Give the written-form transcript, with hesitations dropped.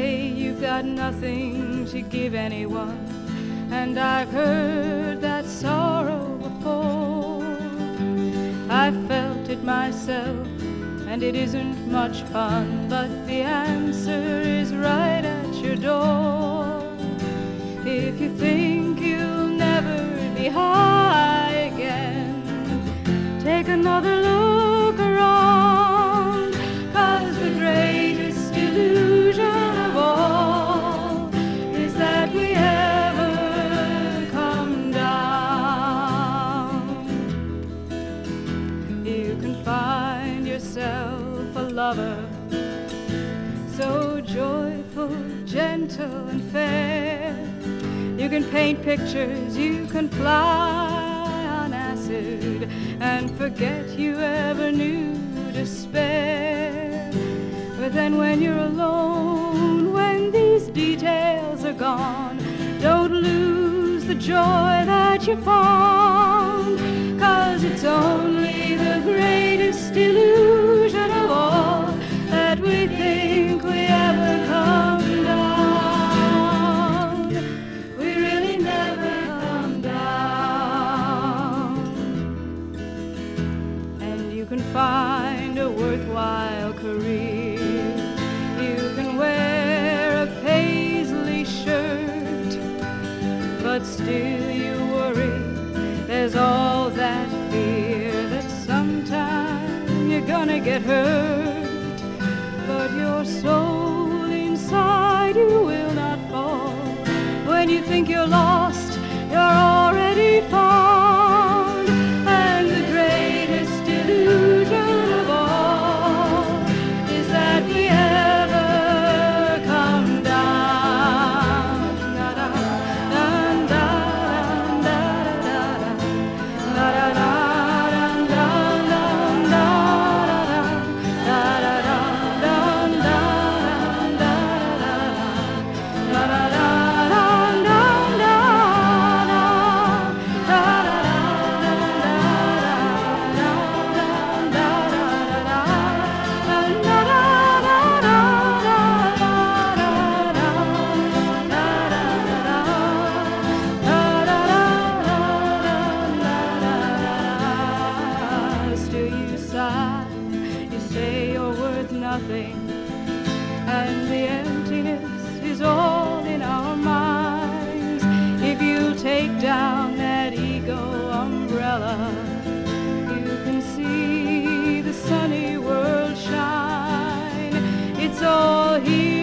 say you've got nothing to give anyone, and I've heard that sorrow before. I've felt it myself, and it isn't much fun, but the answer is right at your door. If you think you'll never be high again, take another look around, 'cause the greatest illusion of all is that we ever come down. You can find yourself a lover so joyful, gentle, and fair. You can paint pictures, you can fly on acid, and forget you ever knew despair. But then when you're alone, when these details are gone, don't lose the joy that you found, 'cause it's only the greatest illusion of all that we think we ever come down. We really never come down. And you can find a worthwhile career, you can wear a paisley shirt, but still you worry. There's all that fear that sometime you're gonna get hurt, but your soul inside you will not fall. When you think you're lost, you're already found. And the greatest illusion of all is that we ever come down. Da da da da da da da da da nothing, and the emptiness is all in our minds. If you take down that ego umbrella, you can see the sunny world shine. It's all here.